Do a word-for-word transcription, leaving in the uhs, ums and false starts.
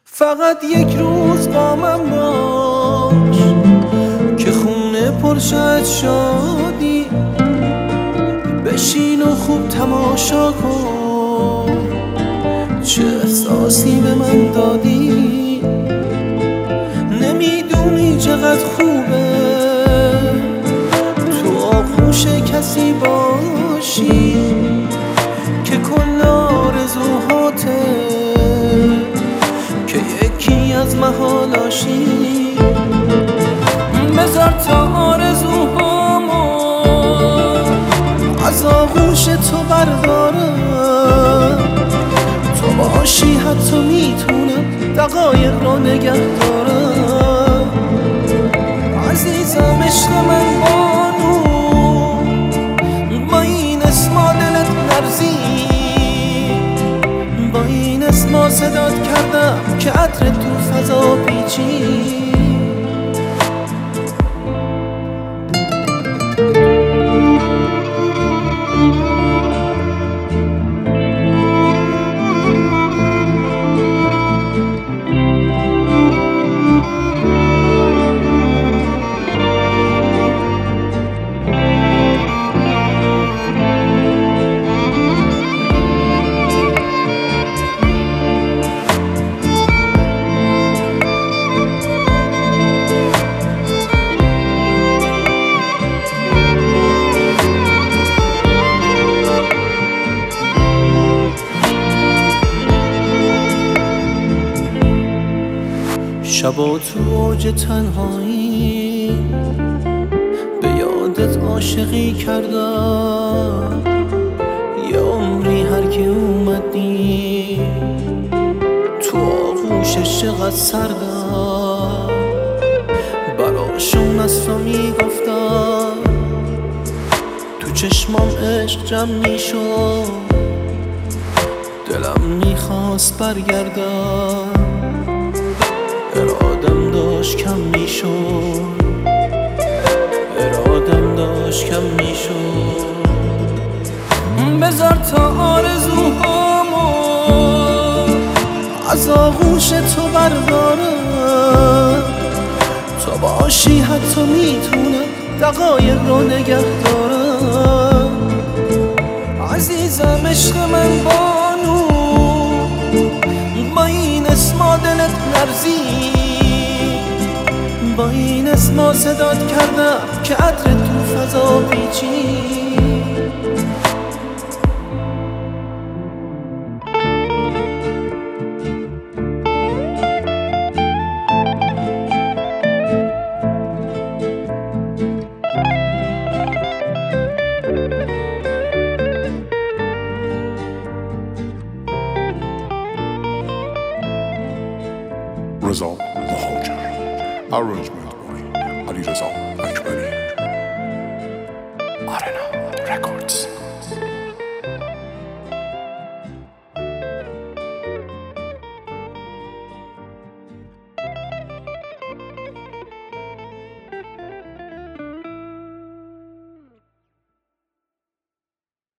فقط یک روز با من باش که خونه پرشد شادی، بشین و خوب تماشا کن چه احساسی به من دادی. نمیدونی چقدر خوبه تو آغوش کسی باشی که کل آرزوهاته که یکی از محالاشی. بذار تا آرزوهامو از آغوش تو بردارم، تو باشی حتی میتونم دقایق رو نگه دارم. عزیزم عشق من بانو، با این اسما دلت نرزی، با این اسما صدات کردم که عطر تو فضا پیچی. شبا تو اوج تنهایی به یادت عاشقی کردم، یه عمری هر که اومدی تو آغوشش چقدر سردم. براشون از تو میگفتم تو چشمام عشق جمع میشد، دلم میخواست برگردم، ارادم داشت کم میشد، ارادم داشت کم میشد. بذار تا آرزوهامو از آغوش تو بردارم، تو باشی حتی میتونم دقایق رو نگه دارم. عزیزم عشق من بانو، با این اسما دلت نرزی، با این اسما صدات کردم که عطر تو فضا پیچی. رضا مهاجر. Arrangement by علیرضا اکبری. آرنا رکوردز.